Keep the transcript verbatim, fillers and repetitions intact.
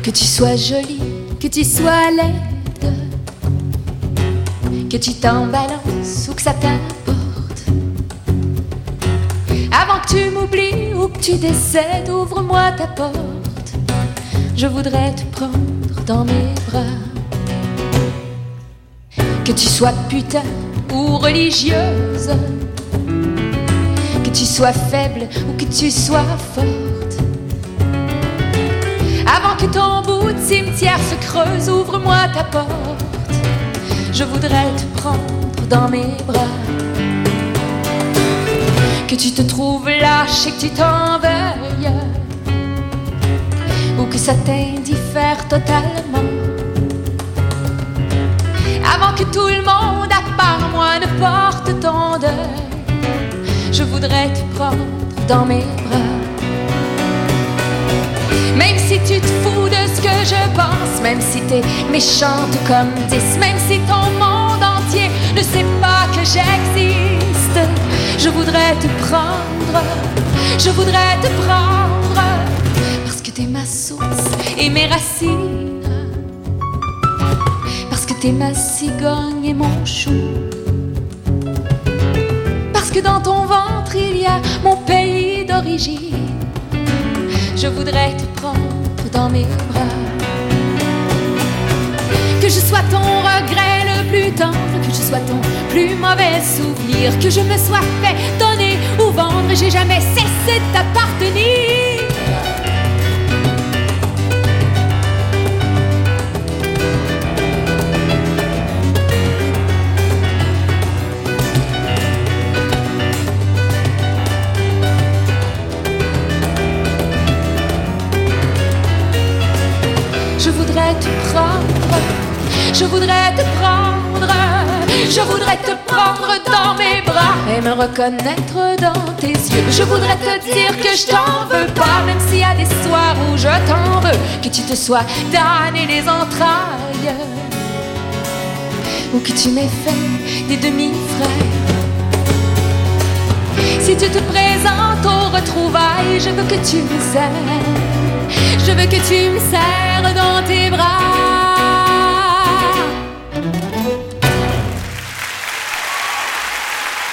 Que tu sois jolie, que tu sois laide, que tu t'en balances ou que ça t'importe. Avant que tu m'oublies ou que tu décèdes, ouvre-moi ta porte. Je voudrais te prendre dans mes bras. Que tu sois putain ou religieuse, que tu sois faible ou que tu sois forte. Avant que ton bout de cimetière se creuse, ouvre-moi ta porte. Je voudrais te prendre dans mes bras. Que tu te trouves lâche et que tu t'en veuilles, ou que ça t'indiffère totalement. Avant que tout le monde à part moi ne porte ton deuil, je voudrais te prendre dans mes bras. Même si tu te fous de ce que je pense, même si t'es méchante comme dix, même si ton monde entier ne sait pas que j'existe, je voudrais te prendre, je voudrais te prendre, parce que t'es ma source et mes racines, parce que t'es ma cigogne et mon chou, parce que dans ton ventre il y a mon pays d'origine. Je voudrais te prendre dans mes bras. Que je sois ton regret le plus tendre, que je sois ton plus mauvais souvenir, que je me sois fait donner ou vendre et j'ai jamais cessé de t'appartenir. Je voudrais te prendre, je voudrais te prendre, je voudrais te prendre dans mes bras et me reconnaître dans tes yeux. Je voudrais te dire que je t'en veux pas, même s'il y a des soirs où je t'en veux, que tu te sois damné les entrailles, ou que tu m'aies fait des demi-frères. Si tu te présentes aux retrouvailles, je veux que tu me serres, je veux que tu me serres dans tes bras.